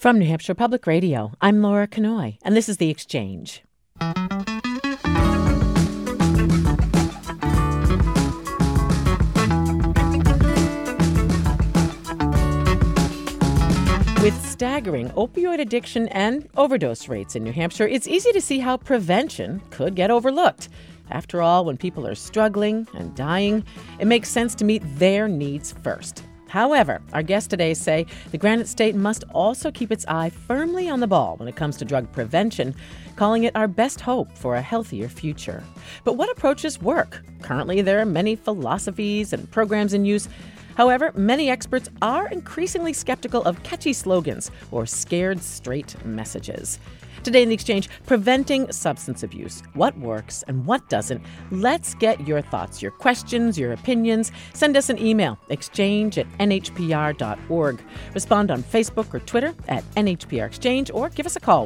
From New Hampshire Public Radio, I'm Laura Kanoy, and this is The Exchange. With staggering opioid addiction and overdose rates in New Hampshire, it's easy to see how prevention could get overlooked. After all, when people are struggling and dying, it makes sense to meet their needs first. However, our guests today say the Granite State must also keep its eye firmly on the ball when it comes to drug prevention, calling it our best hope for a healthier future. But what approaches work? Currently, there are many philosophies and programs in use. However, many experts are increasingly skeptical of catchy slogans or scared straight messages. Today in The Exchange, preventing substance abuse. What works and what doesn't? Let's get your thoughts, your questions, your opinions. Send us an email, exchange@nhpr.org. Respond on Facebook or Twitter at NHPR Exchange, or give us a call,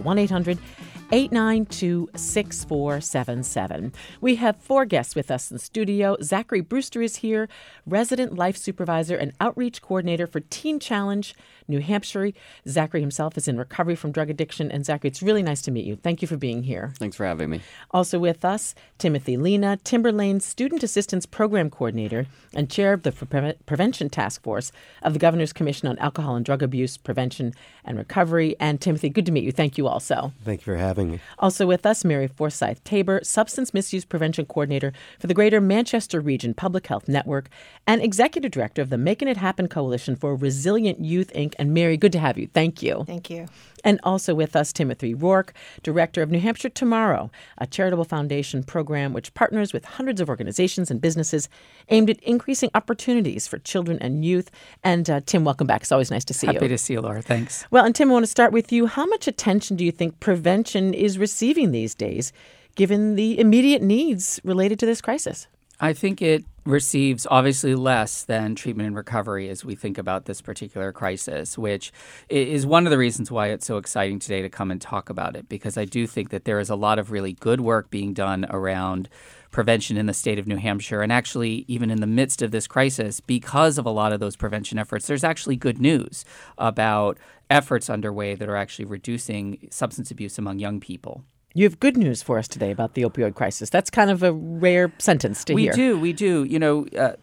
1-800-892-6477. We have 4 guests with us in the studio. Zachary Brewster is here, resident life supervisor and outreach coordinator for Teen Challenge New Hampshire. Zachary himself is in recovery from drug addiction. And Zachary, it's really nice to meet you. Thank you for being here. Thanks for having me. Also with us, Timothy Lena, Timberlane's Student Assistance Program Coordinator and Chair of the Prevention Task Force of the Governor's Commission on Alcohol and Drug Abuse, Prevention and Recovery. And Timothy, good to meet you. Thank you also. Thank you for having me. Also with us, Mary Forsyth Tabor, Substance Misuse Prevention Coordinator for the Greater Manchester Region Public Health Network and Executive Director of the Making It Happen Coalition for Resilient Youth, Inc. And Mary, good to have you. Thank you. Thank you. And also with us, Timothy Rourke, Director of New Hampshire Tomorrow, a charitable foundation program which partners with hundreds of organizations and businesses aimed at increasing opportunities for children and youth. And Tim, welcome back. It's always nice to see you. Happy to see you, Laura. Thanks. Well, and Tim, I want to start with you. How much attention do you think prevention is receiving these days, given the immediate needs related to this crisis? I think it receives obviously less than treatment and recovery as we think about this particular crisis, which is one of the reasons why it's so exciting today to come and talk about it, because I do think that there is a lot of really good work being done around prevention in the state of New Hampshire. And actually, even in the midst of this crisis, because of a lot of those prevention efforts, there's actually good news about efforts underway that are actually reducing substance abuse among young people. You have good news for us today about the opioid crisis. That's kind of a rare sentence to hear. We do. You know,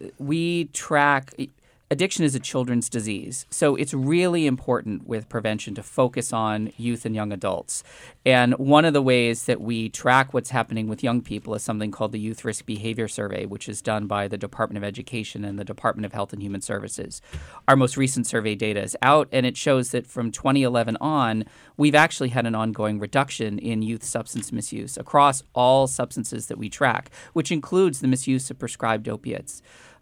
we track addiction is a children's disease. So it's really important with prevention to focus on youth and young adults. And one of the ways that we track what's happening with young people is something called the Youth Risk Behavior Survey, which is done by the Department of Education and the Department of Health and Human Services. Our most recent survey data is out, and it shows that from 2011 on, we've actually had an ongoing reduction in youth substance misuse across all substances that we track, which includes the misuse of prescribed opiates.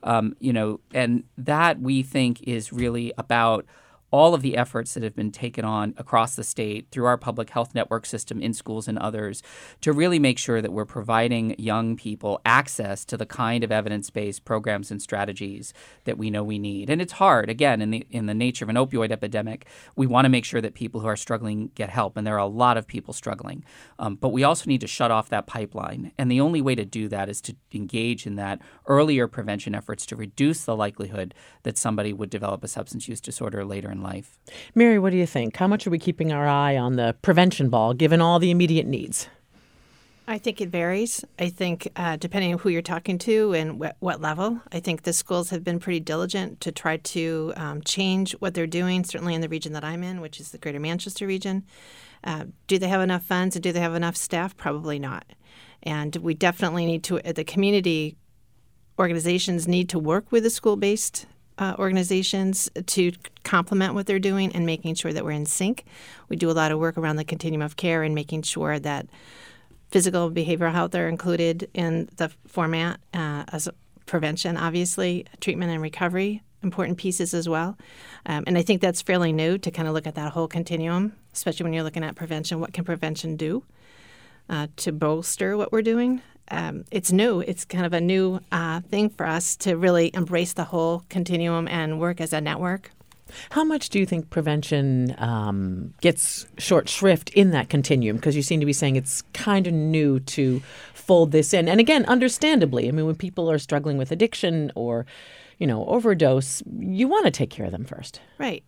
And that we think is really about all of the efforts that have been taken on across the state through our public health network system in schools and others to really make sure that we're providing young people access to the kind of evidence-based programs and strategies that we know we need. And it's hard. Again, in the nature of an opioid epidemic, we want to make sure that people who are struggling get help, and there are a lot of people struggling. But we also need to shut off that pipeline. And the only way to do that is to engage in that earlier prevention efforts to reduce the likelihood that somebody would develop a substance use disorder later in life. Mary, what do you think? How much are we keeping our eye on the prevention ball, given all the immediate needs? I think it varies. I think depending on who you're talking to and what level, I think the schools have been pretty diligent to try to change what they're doing, certainly in the region that I'm in, which is the Greater Manchester region. Do they have enough funds and do they have enough staff? Probably not. And we definitely need to, the community organizations need to work with the school-based organizations to complement what they're doing and making sure that we're in sync. We do a lot of work around the continuum of care and making sure that physical and behavioral health are included in the format as prevention, obviously, treatment and recovery, important pieces as well. And I think that's fairly new to kind of look at that whole continuum, especially when you're looking at prevention. What can prevention do to bolster what we're doing? It's new. It's kind of a new thing for us to really embrace the whole continuum and work as a network. How much do you think prevention gets short shrift in that continuum? Because you seem to be saying it's kind of new to fold this in. And again, understandably, I mean, when people are struggling with addiction or, overdose, you want to take care of them first. Right.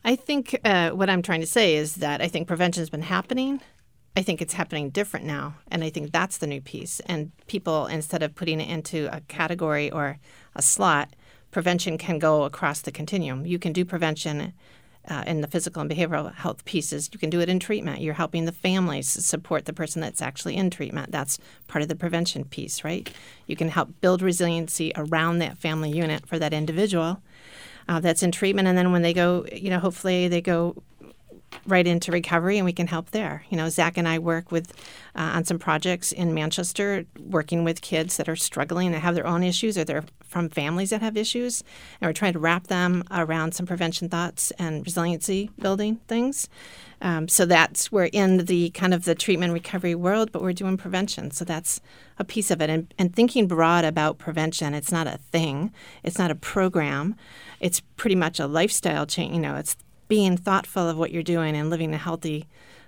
I think what I'm trying to say is that I think prevention has been happening. I think it's happening different now, and I think that's the new piece. And people, instead of putting it into a category or a slot, prevention can go across the continuum. You can do prevention in the physical and behavioral health pieces. You can do it in treatment. You're helping the families support the person that's actually in treatment. That's part of the prevention piece, right? You can help build resiliency around that family unit for that individual that's in treatment. And then when they go, hopefully they go right into recovery, and we can help there. Zach and I work with on some projects in Manchester, working with kids that are struggling and have their own issues, or they're from families that have issues, and we're trying to wrap them around some prevention thoughts and resiliency building things. So we're in the kind of the treatment recovery world, but we're doing prevention. So that's a piece of it. And thinking broad about prevention, it's not a thing. It's not a program. It's pretty much a lifestyle change. It's being thoughtful of what you're doing and living a healthy,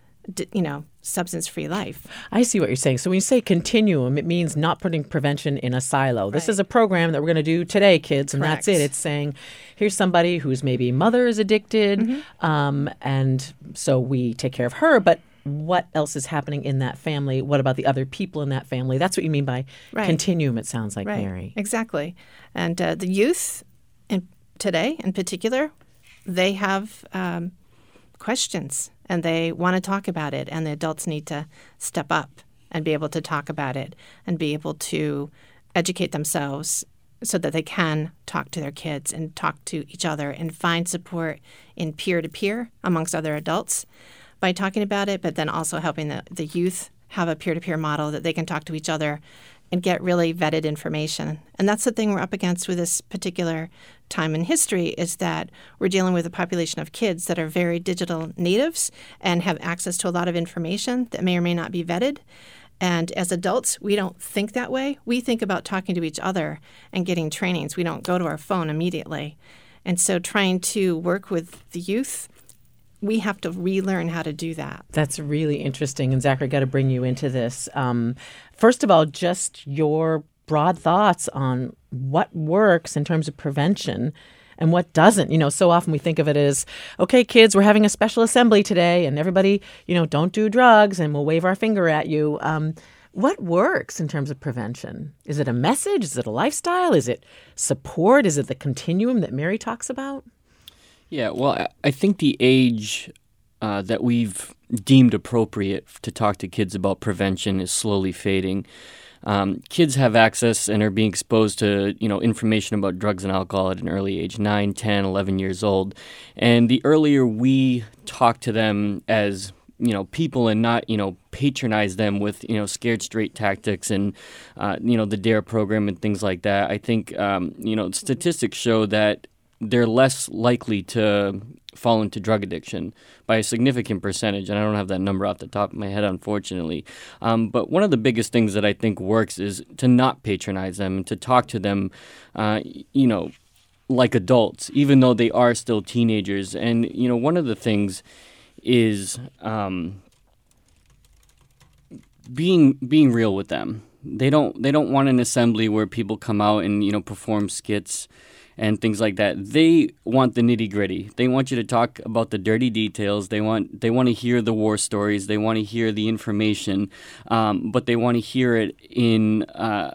substance-free life. I see what you're saying. So when you say continuum, it means not putting prevention in a silo. Right. This is a program that we're going to do today, kids, and Correct. That's it. It's saying, here's somebody whose maybe mother is addicted, and so we take care of her, but what else is happening in that family? What about the other people in that family? That's what you mean by continuum, it sounds like, right. Mary. Exactly. And the youth today in particular, they have questions, and they want to talk about it, and the adults need to step up and be able to talk about it and be able to educate themselves so that they can talk to their kids and talk to each other and find support in peer-to-peer amongst other adults by talking about it, but then also helping the youth have a peer-to-peer model that they can talk to each other and get really vetted information. And that's the thing we're up against with this particular time in history, is that we're dealing with a population of kids that are very digital natives and have access to a lot of information that may or may not be vetted. And as adults, we don't think that way. We think about talking to each other and getting trainings. We don't go to our phone immediately. And so trying to work with the youth, we have to relearn how to do that. That's really interesting. And Zachary, got to bring you into this. First of all, just your broad thoughts on what works in terms of prevention and what doesn't. So often we think of it as, okay, kids, we're having a special assembly today and everybody, don't do drugs and we'll wave our finger at you. What works in terms of prevention? Is it a message? Is it a lifestyle? Is it support? Is it the continuum that Mary talks about? Yeah, well, I think the age that we've deemed appropriate to talk to kids about prevention is slowly fading. Kids have access and are being exposed to, information about drugs and alcohol at an early age, 9, 10, 11 years old. And the earlier we talk to them as, people and not, patronize them with, scared straight tactics and, the DARE program and things like that, I think, statistics show that they're less likely to fall into drug addiction by a significant percentage. And I don't have that number off the top of my head, unfortunately. But one of the biggest things that I think works is to not patronize them and to talk to them, like adults, even though they are still teenagers. And, one of the things is being real with them. They don't want an assembly where people come out and, perform skits and things like that. They want the nitty-gritty. They want you to talk about the dirty details. They want to hear the war stories. They want to hear the information, but they want to hear it in a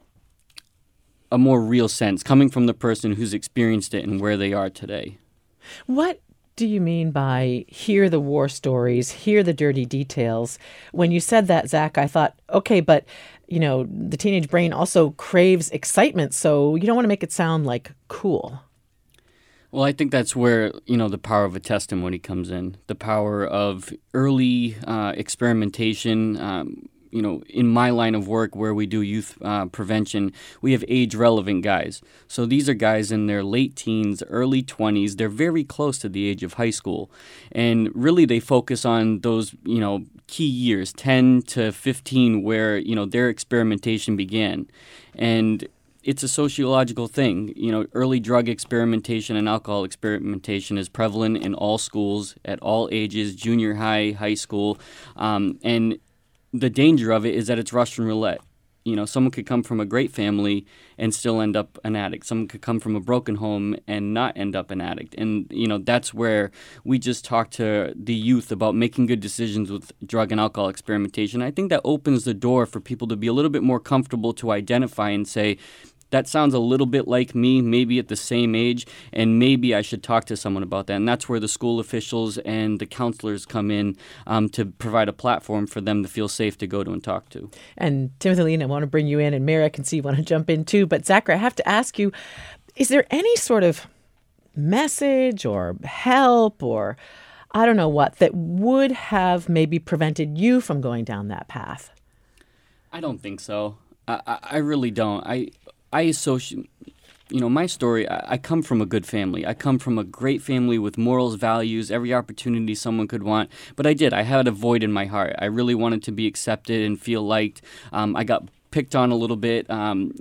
more real sense, coming from the person who's experienced it and where they are today. What do you mean by hear the war stories, hear the dirty details? When you said that, Zach, I thought, okay, but the teenage brain also craves excitement, so you don't want to make it sound like cool. Well, I think that's where, the power of a testimony comes in. The power of early experimentation. In my line of work where we do youth prevention, we have age-relevant guys. So these are guys in their late teens, early 20s. They're very close to the age of high school. And really they focus on those, key years, 10 to 15, where, their experimentation began. And it's a sociological thing. Early drug experimentation and alcohol experimentation is prevalent in all schools, at all ages, junior high, high school. And the danger of it is that it's Russian roulette. someone could come from a great family and still end up an addict. Someone could come from a broken home and not end up an addict. And, that's where we just talk to the youth about making good decisions with drug and alcohol experimentation. I think that opens the door for people to be a little bit more comfortable to identify and say, that sounds a little bit like me, maybe at the same age, and maybe I should talk to someone about that. And that's where the school officials and the counselors come in to provide a platform for them to feel safe to go to and talk to. And Timothy Lean, I want to bring you in, and Mary, I can see you want to jump in too. But Zachary, I have to ask you, is there any sort of message or help or I don't know what that would have maybe prevented you from going down that path? I don't think so. I really don't. I associate, my story, I come from a good family. I come from a great family with morals, values, every opportunity someone could want. But I had a void in my heart. I really wanted to be accepted and feel liked. I got picked on a little bit, in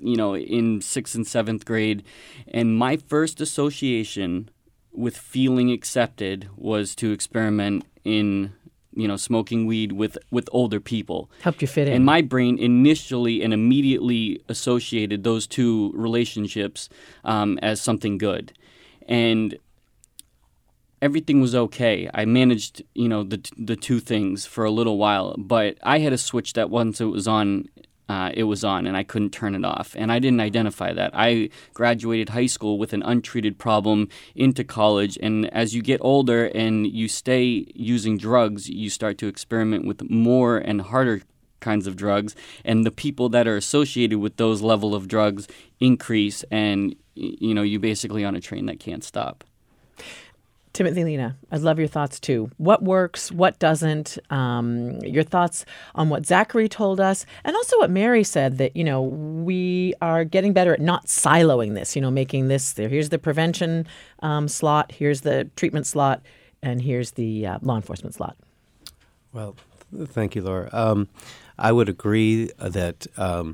6th and 7th grade. And my first association with feeling accepted was to experiment in smoking weed with older people. Helped you fit in. And my brain initially and immediately associated those two relationships as something good. And everything was okay. I managed, the two things for a little while. But I had a switch that once it was on, and I couldn't turn it off. And I didn't identify that. I graduated high school with an untreated problem into college. And as you get older and you stay using drugs, you start to experiment with more and harder kinds of drugs. And the people that are associated with those level of drugs increase. And, you're basically on a train that can't stop. Timothy Lena, I'd love your thoughts too. What works, what doesn't, your thoughts on what Zachary told us, and also what Mary said, that, we are getting better at not siloing this, making this, here's the prevention slot, here's the treatment slot, and here's the law enforcement slot. Well, thank you, Laura. I would agree that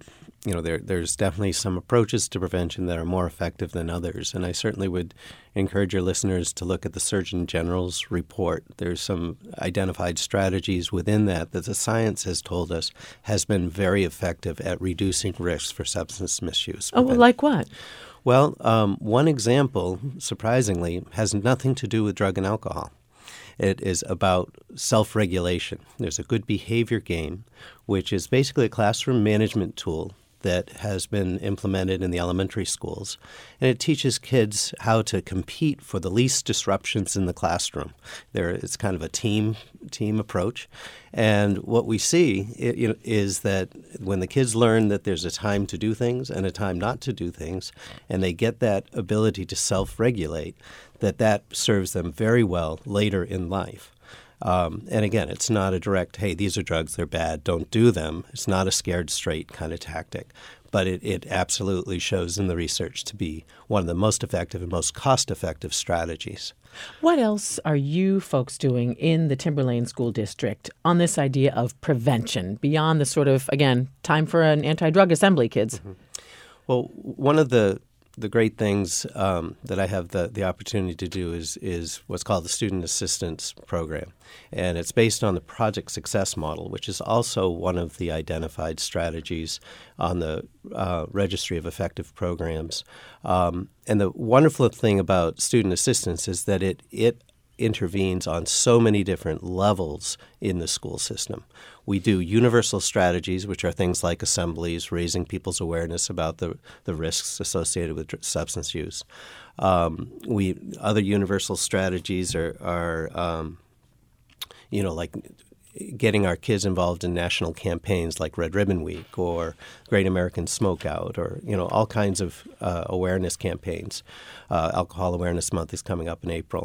there's definitely some approaches to prevention that are more effective than others. And I certainly would encourage your listeners to look at the Surgeon General's report. There's some identified strategies within that the science has told us has been very effective at reducing risks for substance misuse. Oh, well, like what? Well, one example, surprisingly, has nothing to do with drug and alcohol. It is about self-regulation. There's a good behavior game, which is basically a classroom management tool that has been implemented in the elementary schools. And it teaches kids how to compete for the least disruptions in the classroom. It's kind of a team approach. And what we see is that when the kids learn that there's a time to do things and a time not to do things, and they get that ability to self-regulate, that serves them very well later in life. And again, it's not a direct, hey, these are drugs, they're bad, don't do them. It's not a scared straight kind of tactic. But it absolutely shows in the research to be one of the most effective and most cost-effective strategies. What else are you folks doing in the Timberlane School District on this idea of prevention beyond the sort of, again, time for an anti-drug assembly, kids? Mm-hmm. Well, one of the great things that I have the opportunity to do is what's called the Student Assistance Program. And it's based on the Project Success model, which is also one of the identified strategies on the Registry of Effective Programs. And the wonderful thing about student assistance is that it intervenes on so many different levels in the school system. We do universal strategies, which are things like assemblies, raising people's awareness about the risks associated with substance use. Other universal strategies are like getting our kids involved in national campaigns like Red Ribbon Week or Great American Smokeout, or all kinds of awareness campaigns. Alcohol Awareness Month is coming up in April.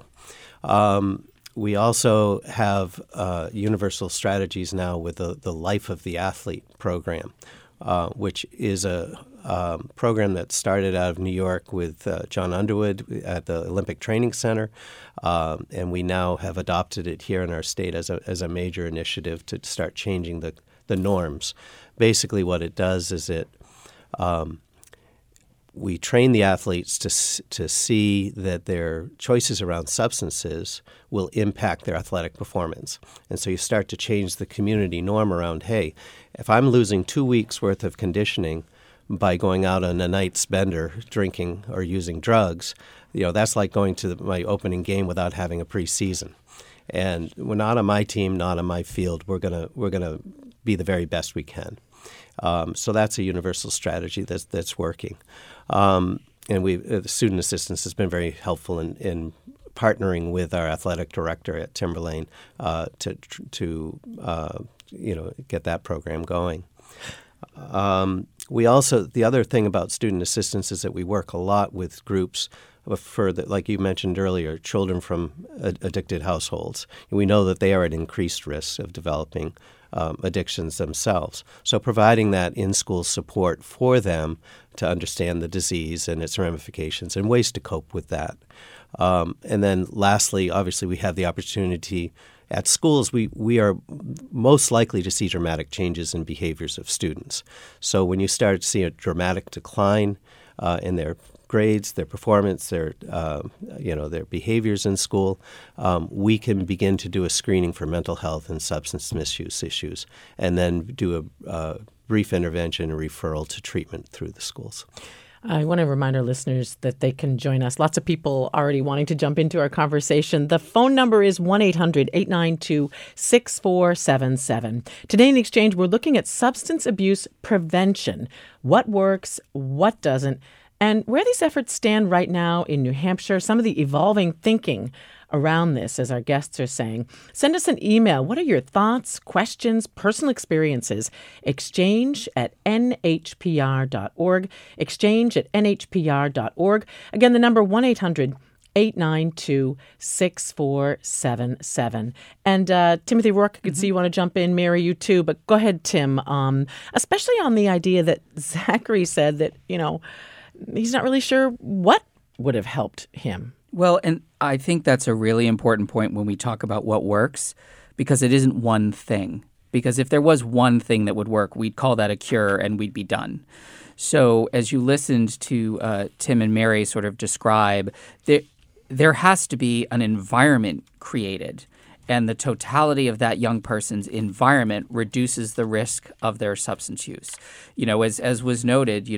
We also have universal strategies now with the Life of the Athlete program, which is a program that started out of New York with John Underwood at the Olympic Training Center, and we now have adopted it here in our state as a major initiative to start changing the norms. Basically what it does is it we train the athletes to see that their choices around substances will impact their athletic performance. And so you start to change the community norm around, hey, if I'm losing 2 weeks worth of conditioning by going out on a night's bender, drinking or using drugs, that's like going to my opening game without having a preseason. And we're not on my team, not on my field. We're gonna be the very best we can. So that's a universal strategy that's working. And the student assistance has been very helpful in partnering with our athletic director at Timberlane to get that program going. The other thing about student assistance is that we work a lot with groups like you mentioned earlier, children from addicted households. We know that they are at increased risk of developing addictions themselves. So providing that in-school support for them to understand the disease and its ramifications and ways to cope with that. And then lastly, obviously, we have the opportunity at schools. We are most likely to see dramatic changes in behaviors of students. So when you start to see a dramatic decline in their grades, their performance, their behaviors in school, we can begin to do a screening for mental health and substance misuse issues, and then do a brief intervention and referral to treatment through the schools. I want to remind our listeners that they can join us. Lots of people already wanting to jump into our conversation. The phone number is 1-800-892-6477. Today in the Exchange, we're looking at substance abuse prevention. What works, what doesn't, and where these efforts stand right now in New Hampshire, some of the evolving thinking around this, as our guests are saying. Send us an email. What are your thoughts, questions, personal experiences? exchange@nhpr.org. exchange@nhpr.org. Again, the number 1-800-892-6477. And Timothy Rourke, I could see you want to jump in. Mary, you too. But go ahead, Tim. Especially on the idea that Zachary said that, he's not really sure what would have helped him. Well, and I think that's a really important point when we talk about what works, because it isn't one thing. Because if there was one thing that would work, we'd call that a cure and we'd be done. So as you listened to Tim and Mary sort of describe, there has to be an environment created. And the totality of that young person's environment reduces the risk of their substance use. As was noted,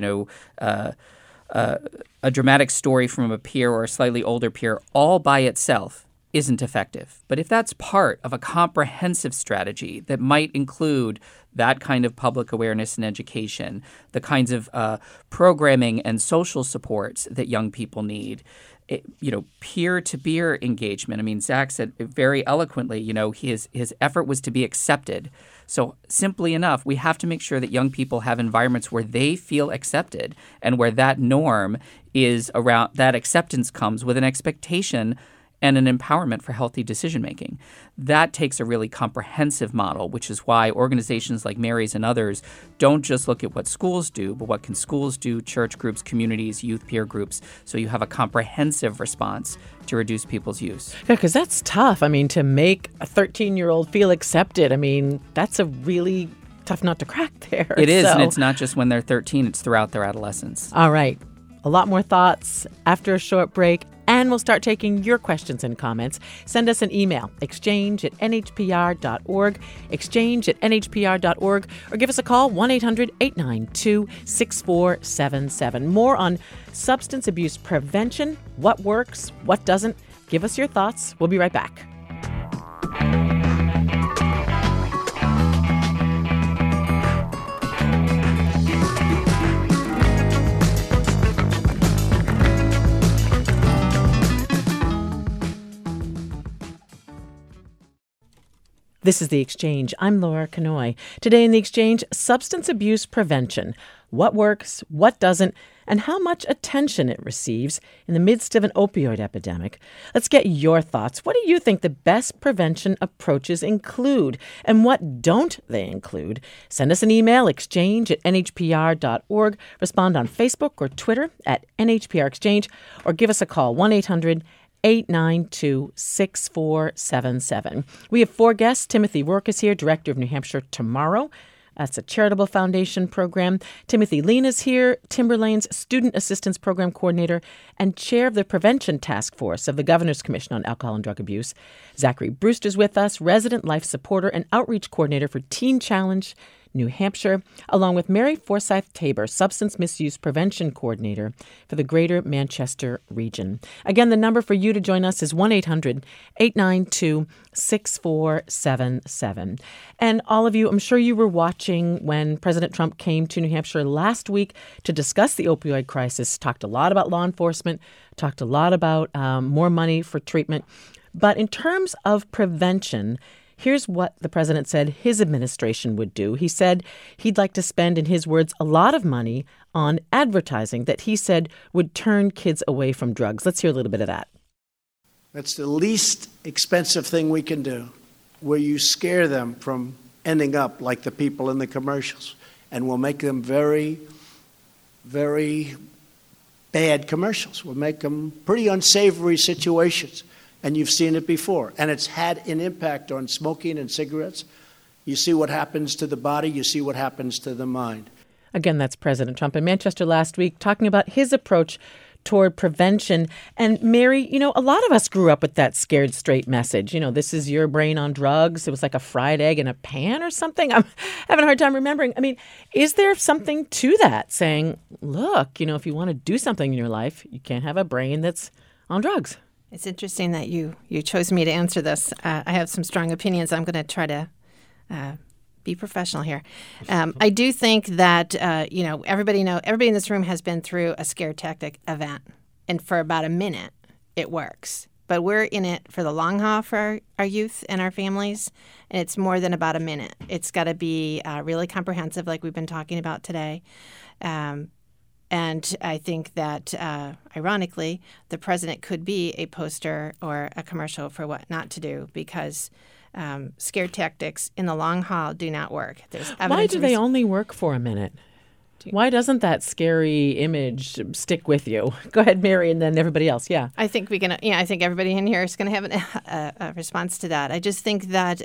a dramatic story from a peer or a slightly older peer all by itself isn't effective. But if that's part of a comprehensive strategy that might include that kind of public awareness and education, the kinds of programming and social supports that young people need, peer-to-peer engagement. I mean, Zach said very eloquently, his effort was to be accepted. So simply enough, we have to make sure that young people have environments where they feel accepted and where that norm is around, that acceptance comes with an expectation and an empowerment for healthy decision-making. That takes a really comprehensive model, which is why organizations like Mary's and others don't just look at what schools do, but what can schools do, church groups, communities, youth peer groups, so you have a comprehensive response to reduce people's use. Yeah, because that's tough. I mean, to make a 13-year-old feel accepted, that's a really tough nut to crack there. It is, and it's not just when they're 13, it's throughout their adolescence. All right. A lot more thoughts after a short break. And we'll start taking your questions and comments. Send us an email, exchange@nhpr.org, exchange@nhpr.org, or give us a call, 1-800-892-6477. More on substance abuse prevention, what works, what doesn't. Give us your thoughts. We'll be right back. This is The Exchange. I'm Laura Kanoy. Today in The Exchange, substance abuse prevention. What works, what doesn't, and how much attention it receives in the midst of an opioid epidemic. Let's get your thoughts. What do you think the best prevention approaches include, and what don't they include? Send us an email, exchange@nhpr.org. Respond on Facebook or Twitter @NHPRExchange, or give us a call, 1-800-892-6477. We have four guests. Timothy Rourke is here, Director of New Hampshire Tomorrow, That's a charitable foundation program. Timothy Lean is here, Timberlane's Student Assistance Program Coordinator and Chair of the Prevention Task Force of the Governor's Commission on Alcohol and Drug Abuse. Zachary Brewster's with us, Resident Life Supporter and Outreach Coordinator for Teen Challenge New Hampshire, along with Mary Forsyth Tabor, Substance Misuse Prevention Coordinator for the Greater Manchester region. Again, the number for you to join us is 1-800-892-6477. And all of you, I'm sure you were watching when President Trump came to New Hampshire last week to discuss the opioid crisis, talked a lot about law enforcement, talked a lot about more money for treatment. But in terms of prevention, here's what the president said his administration would do. He said he'd like to spend, in his words, a lot of money on advertising that he said would turn kids away from drugs. Let's hear a little bit of that. That's the least expensive thing we can do, where you scare them from ending up like the people in the commercials. And we'll make them very, very bad commercials. We'll make them pretty unsavory situations. And you've seen it before. And it's had an impact on smoking and cigarettes. You see what happens to the body. You see what happens to the mind. Again, that's President Trump in Manchester last week talking about his approach toward prevention. And Mary, a lot of us grew up with that scared straight message. This is your brain on drugs. It was like a fried egg in a pan or something. I'm having a hard time remembering. I mean, is there something to that saying, look, if you want to do something in your life, you can't have a brain that's on drugs? It's interesting that you chose me to answer this. I have some strong opinions. I'm going to try to be professional here. I do think that everybody in this room has been through a scare tactic event, and for about a minute, it works. But we're in it for the long haul for our youth and our families, and it's more than about a minute. It's got to be really comprehensive, like we've been talking about today. And I think that, ironically, the president could be a poster or a commercial for what not to do, because scare tactics in the long haul do not work. There's evidence. Why do they only work for a minute? Why doesn't that scary image stick with you? Go ahead, Mary, and then everybody else. Yeah, I think I think everybody in here is going to have a response to that. I just think that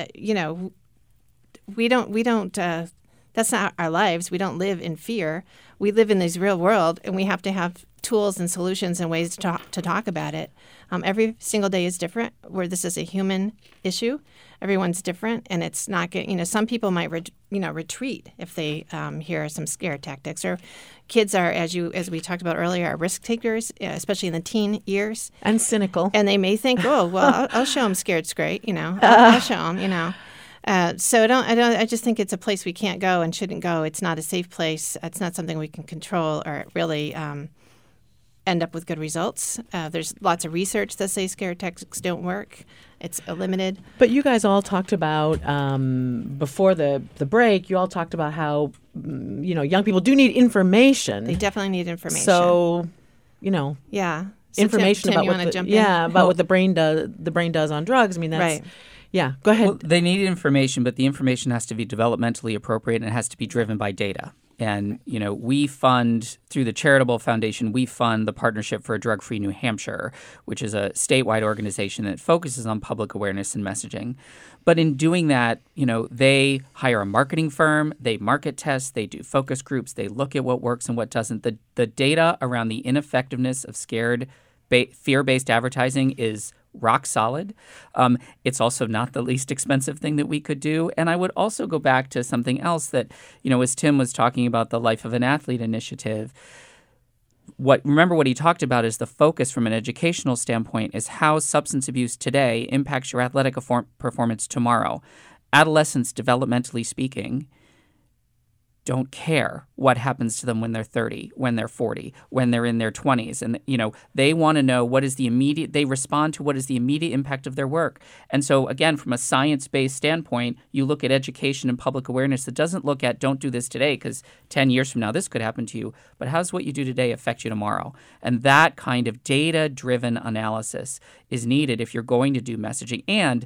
we don't. That's not our lives. We don't live in fear. We live in this real world, and we have to have tools and solutions and ways to talk about it. Every single day is different, where this is a human issue. Everyone's different, and it's not good. Some people might retreat if they hear some scare tactics. Or kids are, as we talked about earlier, are risk takers, especially in the teen years. And cynical. And they may think, oh, well, I'll show them scared straight, I'll show them, So I just think it's a place we can't go and shouldn't go. It's not a safe place. It's not something we can control or really end up with good results. There's lots of research that say scare tactics don't work. It's limited. But you guys all talked about, before the break, you all talked about how, young people do need information. They definitely need information. So, yeah. So information Tim, about what the brain does on drugs. I mean, that's right. Yeah, go ahead. Well, they need information, but the information has to be developmentally appropriate and it has to be driven by data. And, we fund, through the charitable foundation, we fund the Partnership for a Drug-Free New Hampshire, which is a statewide organization that focuses on public awareness and messaging. But in doing that, they hire a marketing firm, they market test, they do focus groups, they look at what works and what doesn't. The data around the ineffectiveness of fear-based advertising is rock solid. It's also not the least expensive thing that we could do. And I would also go back to something else that, as Tim was talking about the Life of an Athlete initiative, remember what he talked about is the focus from an educational standpoint is how substance abuse today impacts your athletic performance tomorrow. Adolescents, developmentally speaking, don't care what happens to them when they're 30, when they're 40, when they're in their 20s. And, they want to know they respond to what is the immediate impact of their work. And so, again, from a science-based standpoint, you look at education and public awareness that doesn't look at don't do this today because 10 years from now this could happen to you, but how does what you do today affect you tomorrow? And that kind of data-driven analysis is needed if you're going to do messaging. And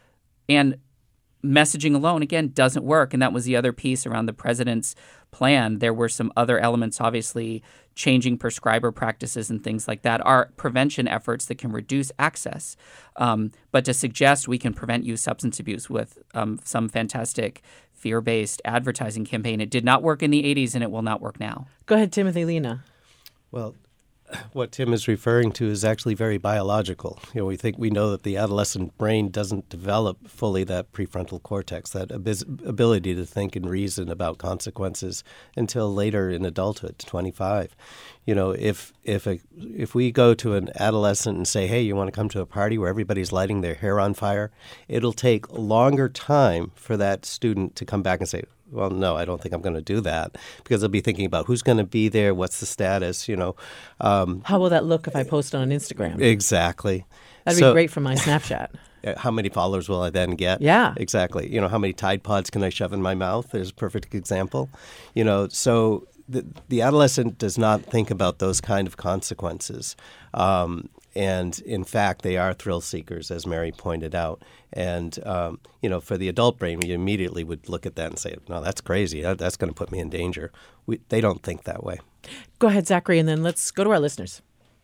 messaging alone, again, doesn't work. And that was the other piece around the president's plan. There were some other elements, obviously, changing prescriber practices and things like that are prevention efforts that can reduce access. But to suggest we can prevent youth substance abuse with some fantastic fear-based advertising campaign, it did not work in the 80s and it will not work now. Go ahead, Timothy Lena. Well, what Tim is referring to is actually very biological. We know that the adolescent brain doesn't develop fully that prefrontal cortex, that ability to think and reason about consequences until later in adulthood, 25. If we go to an adolescent and say, hey, you want to come to a party where everybody's lighting their hair on fire, it'll take longer time for that student to come back and say, well, no, I don't think I'm going to do that, because they'll be thinking about who's going to be there, what's the status, How will that look if I post on Instagram? Exactly. That'd be great for my Snapchat. How many followers will I then get? Yeah. Exactly. How many Tide Pods can I shove in my mouth? There's a perfect example. So the adolescent does not think about those kind of consequences. And in fact, they are thrill seekers, as Mary pointed out. And, for the adult brain, we immediately would look at that and say, no, that's crazy. That's going to put me in danger. They don't think that way. Go ahead, Zachary, and then let's go to our listeners.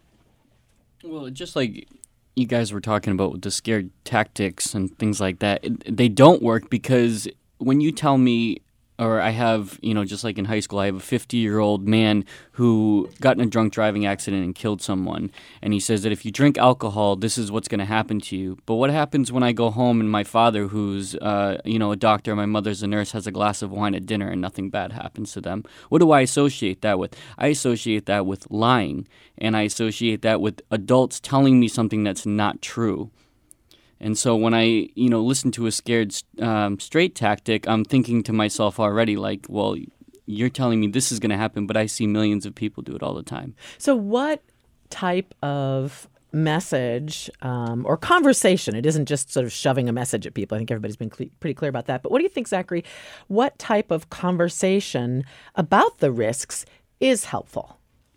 Well, just like you guys were talking about with the scared tactics and things like that, they don't work, because when you tell me, or I have, just like in high school, I have a 50-year-old man who got in a drunk driving accident and killed someone. And he says that if you drink alcohol, this is what's going to happen to you. But what happens when I go home and my father, who's, a doctor, my mother's a nurse, has a glass of wine at dinner and nothing bad happens to them? What do I associate that with? I associate that with lying. And I associate that with adults telling me something that's not true. And so when I, listen to a scared straight tactic, I'm thinking to myself already, like, well, you're telling me this is going to happen, but I see millions of people do it all the time. So what type of message or conversation, it isn't just sort of shoving a message at people, I think everybody's been pretty clear about that, but what do you think, Zachary, what type of conversation about the risks is helpful?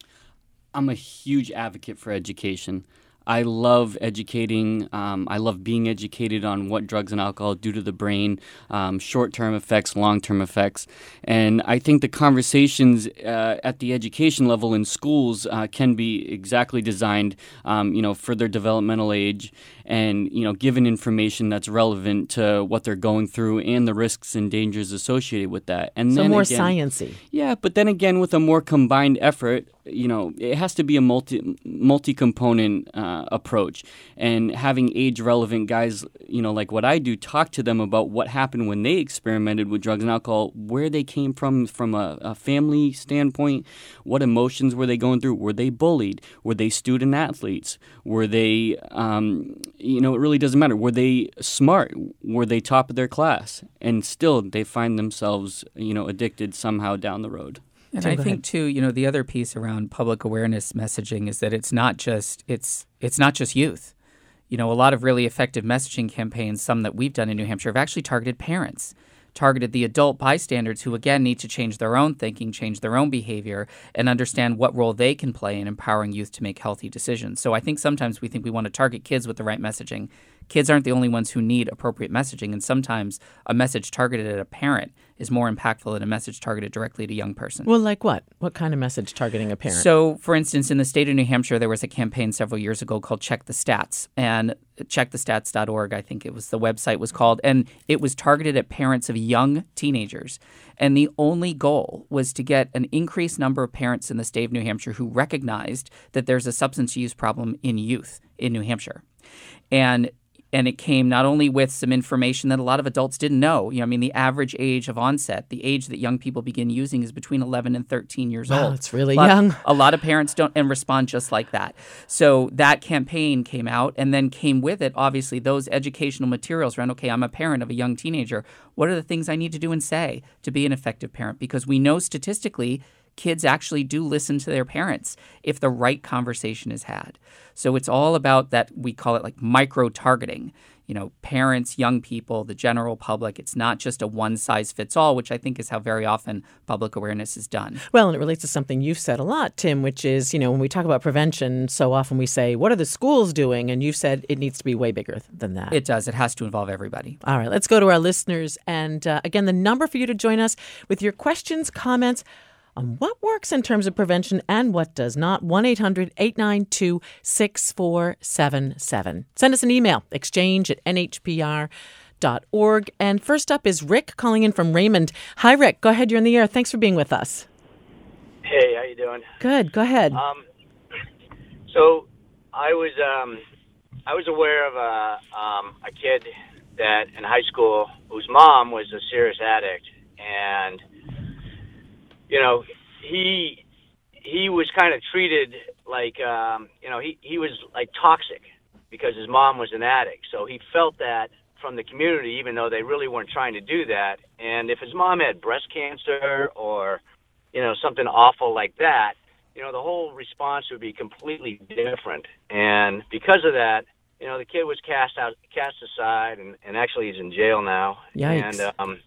I'm a huge advocate for education. I love educating. I love being educated on what drugs and alcohol do to the brain, short-term effects, long-term effects. And I think the conversations at the education level in schools can be exactly designed, for their developmental age and, given information that's relevant to what they're going through and the risks and dangers associated with that. And so then more again, science-y. Yeah, but then again, with a more combined effort, it has to be a multi-component approach. And having age-relevant guys, like what I do, talk to them about what happened when they experimented with drugs and alcohol, where they came from a family standpoint, what emotions were they going through, were they bullied, were they student athletes, were they, it really doesn't matter, were they smart, were they top of their class, and still they find themselves, addicted somehow down the road. And I think too, the other piece around public awareness messaging is that it's not just youth. A lot of really effective messaging campaigns, some that we've done in New Hampshire, have actually targeted parents, targeted the adult bystanders who, again, need to change their own thinking, change their own behavior, and understand what role they can play in empowering youth to make healthy decisions. So I think sometimes we think we want to target kids with the right messaging. Kids aren't the only ones who need appropriate messaging, and sometimes a message targeted at a parent is more impactful than a message targeted directly at a young person. Well, like what? What kind of message targeting a parent? So, for instance, in the state of New Hampshire, there was a campaign several years ago called Check the Stats, and checkthestats.org, I think it was the website was called, and it was targeted at parents of young teenagers. And the only goal was to get an increased number of parents in the state of New Hampshire who recognized that there's a substance use problem in youth in New Hampshire. And it came not only with some information that a lot of adults didn't know. The average age of onset, the age that young people begin using is between 11 and 13 years old. Wow, it's really young. A lot of parents don't and respond just like that. So that campaign came out, and then came with it, obviously, those educational materials around, okay, I'm a parent of a young teenager. What are the things I need to do and say to be an effective parent? Because we know statistically kids actually do listen to their parents if the right conversation is had. So it's all about that, we call it like micro-targeting. Parents, young people, the general public. It's not just a one-size-fits-all, which I think is how very often public awareness is done. Well, and it relates to something you've said a lot, Tim, which is, when we talk about prevention, so often we say, what are the schools doing? And you've said it needs to be way bigger than that. It does. It has to involve everybody. All right, let's go to our listeners. And again, the number for you to join us with your questions, comments, on what works in terms of prevention and what does not. 1-800-892-6477. Send us an email, exchange@nhpr.org. And first up is Rick calling in from Raymond. Hi, Rick. Go ahead. You're in the air. Thanks for being with us. Hey, how you doing? Good. Go ahead. So I was aware of a kid that in high school whose mom was a serious addict, and he was kind of treated like he was like toxic because his mom was an addict. So he felt that from the community, even though they really weren't trying to do that. And if his mom had breast cancer or something awful like that, the whole response would be completely different. And because of that, the kid was cast aside, and actually he's in jail now. Yikes. And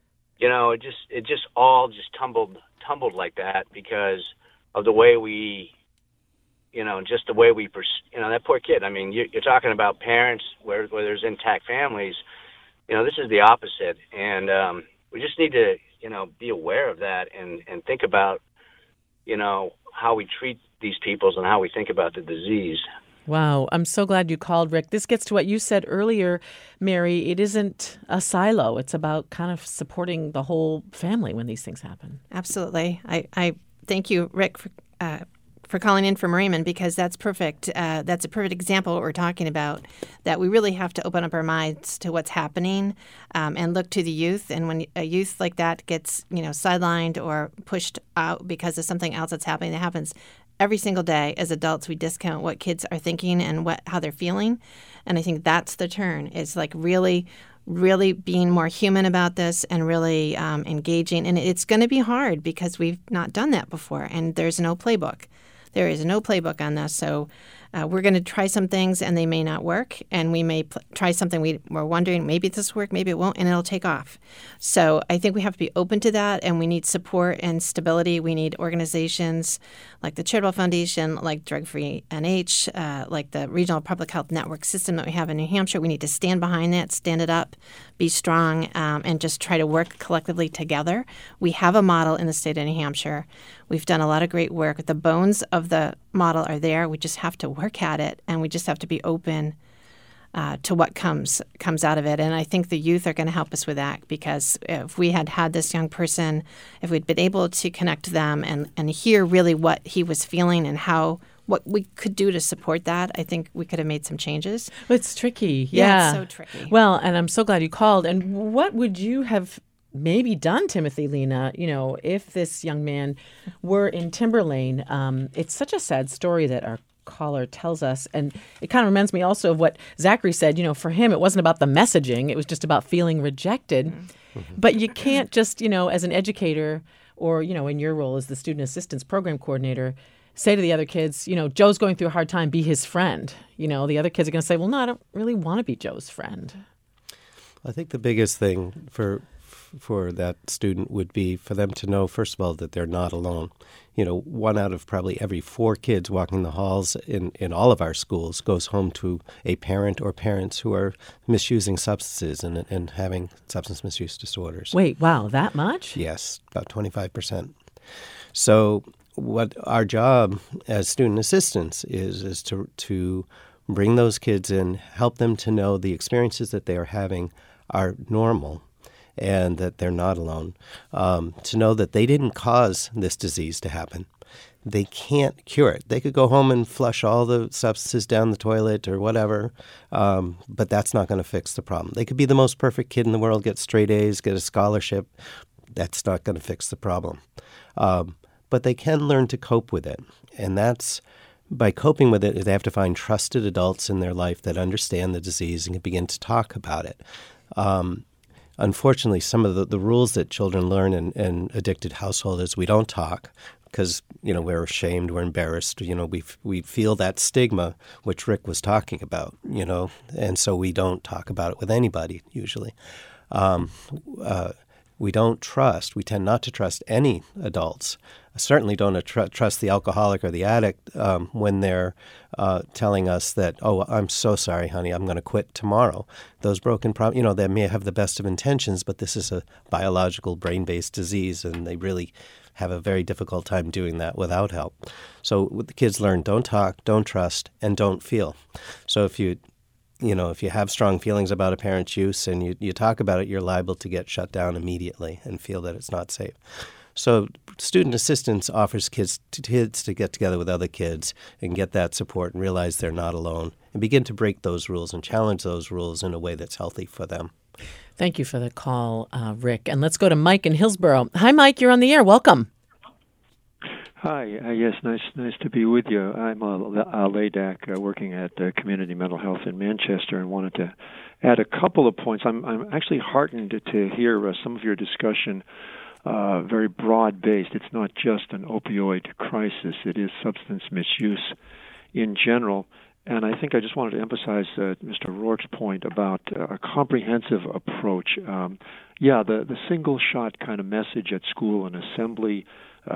it just all tumbled like that because of the way we, just the way we, that poor kid. I mean, you're talking about parents where there's intact families. This is the opposite, and we just need to, be aware of that and think about, how we treat these peoples and how we think about the disease. Wow. I'm so glad you called, Rick. This gets to what you said earlier, Mary. It isn't a silo. It's about kind of supporting the whole family when these things happen. Absolutely. I thank you, Rick, for calling in from Raymond, because that's perfect. That's a perfect example of what we're talking about, that we really have to open up our minds to what's happening and look to the youth. And when a youth like that gets, sidelined or pushed out because of something else that's happening, that happens every single day. As adults, we discount what kids are thinking and how they're feeling. And I think that's the turn. It's like really being more human about this and really engaging. And it's going to be hard because we've not done that before. And there's no playbook. There is no playbook on this. So we're going to try some things and they may not work. And we may try something we're wondering, maybe this will work, maybe it won't, and it'll take off. So I think we have to be open to that, and we need support and stability. We need organizations like the Charitable Foundation, like Drug Free NH, like the Regional Public Health Network system that we have in New Hampshire. We need to stand behind that, stand it up, be strong, and just try to work collectively together. We have a model in the state of New Hampshire. We've done a lot of great work. The bones of the model are there. We just have to work at it, and we just have to be open to what comes out of it. And I think the youth are going to help us with that, because if we had this young person, if we'd been able to connect them and hear really what he was feeling and what we could do to support that, I think we could have made some changes. It's tricky. Yeah. It's so tricky. Well, and I'm so glad you called. And what would you have maybe done, Timothy, Lena, if this young man were in Timberlane? It's such a sad story that our caller tells us. And it kind of reminds me also of what Zachary said. For him, it wasn't about the messaging. It was just about feeling rejected. Mm-hmm. But you can't just, as an educator or, in your role as the student assistance program coordinator, say to the other kids, Joe's going through a hard time, be his friend. The other kids are going to say, well, no, I don't really want to be Joe's friend. I think the biggest thing for that student would be for them to know, first of all, that they're not alone. 1 out of probably every 4 kids walking the halls in all of our schools goes home to a parent or parents who are misusing substances and having substance misuse disorders. Wait, wow, that much? Yes, about 25%. So what our job as student assistants is to bring those kids in, help them to know the experiences that they are having are normal and that they're not alone, to know that they didn't cause this disease to happen. They can't cure it. They could go home and flush all the substances down the toilet or whatever, but that's not going to fix the problem. They could be the most perfect kid in the world, get straight A's, get a scholarship. That's not going to fix the problem. But they can learn to cope with it, and that's by coping with it, they have to find trusted adults in their life that understand the disease and can begin to talk about it. Unfortunately, some of the rules that children learn in addicted households is we don't talk because, we're ashamed, we're embarrassed, we feel that stigma, which Rick was talking about, and so we don't talk about it with anybody usually. we tend not to trust any adults. I certainly don't trust the alcoholic or the addict when they're telling us that, oh, I'm so sorry, honey, I'm going to quit tomorrow. Those broken they may have the best of intentions, but this is a biological brain-based disease, and they really have a very difficult time doing that without help. So the kids learn, don't talk, don't trust, and don't feel. So if you have strong feelings about a parent's use and you talk about it, you're liable to get shut down immediately and feel that it's not safe. So student assistance offers kids to get together with other kids and get that support and realize they're not alone and begin to break those rules and challenge those rules in a way that's healthy for them. Thank you for the call, Rick. And let's go to Mike in Hillsborough. Hi, Mike. You're on the air. Welcome. Hi. Yes, nice to be with you. I'm a LADAC working at Community Mental Health in Manchester, and wanted to add a couple of points. I'm actually heartened to hear some of your discussion, very broad-based. It's not just an opioid crisis. It is substance misuse in general. And I think I just wanted to emphasize Mr. Rourke's point about a comprehensive approach. The single-shot kind of message at school and assembly,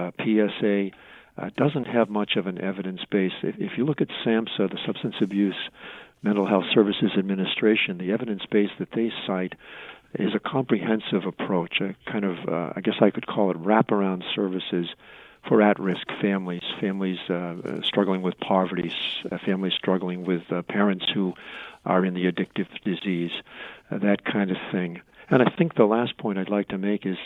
PSA, doesn't have much of an evidence base. If you look at SAMHSA, the Substance Abuse Mental Health Services Administration, the evidence base that they cite is a comprehensive approach, a kind of, I guess I could call it wraparound services for at-risk families struggling with poverty, families struggling with parents who are in the addictive disease, that kind of thing. And I think the last point I'd like to make is,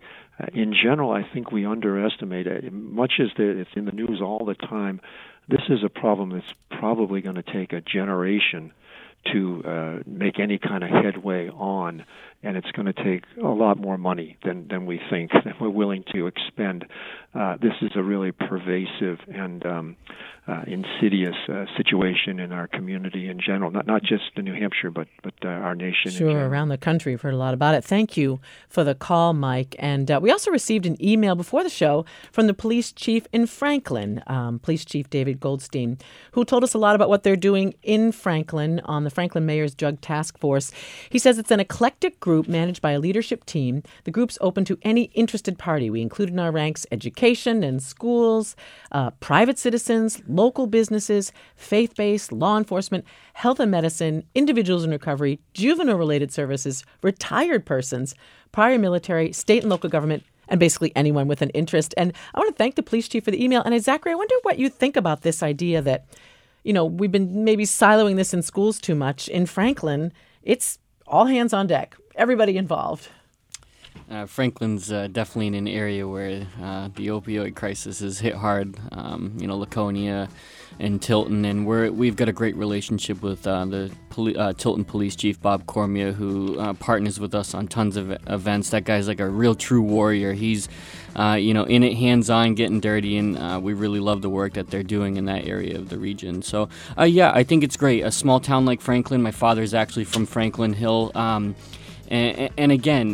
in general, I think we underestimate it. Much as it's in the news all the time, this is a problem that's probably going to take a generation to make any kind of headway on, and it's going to take a lot more money than we think, that we're willing to expend. This is a really pervasive and insidious situation in our community in general, not just in New Hampshire, but our nation in general. Sure, around the country, we've heard a lot about it. Thank you for the call, Mike. And we also received an email before the show from the police chief in Franklin, Police Chief David Goldstein, who told us a lot about what they're doing in Franklin on the Franklin Mayor's Drug Task Force. He says it's an eclectic group managed by a leadership team. The group's open to any interested party. We include in our ranks education and schools, private citizens, local businesses, faith-based, law enforcement, health and medicine, individuals in recovery, juvenile-related services, retired persons, prior military, state and local government, and basically anyone with an interest. And I want to thank the police chief for the email. And Zachary, I wonder what you think about this idea that, we've been maybe siloing this in schools too much. In Franklin, it's all hands on deck, everybody involved. Franklin's definitely in an area where the opioid crisis has hit hard. Laconia and Tilton, and we've got a great relationship with the Tilton Police Chief Bob Cormier, who partners with us on tons of events. That guy's like a real true warrior. He's in it, hands-on, getting dirty, and we really love the work that they're doing in that area of the region. So, I think it's great. A small town like Franklin. My father's actually from Franklin Hill, and again,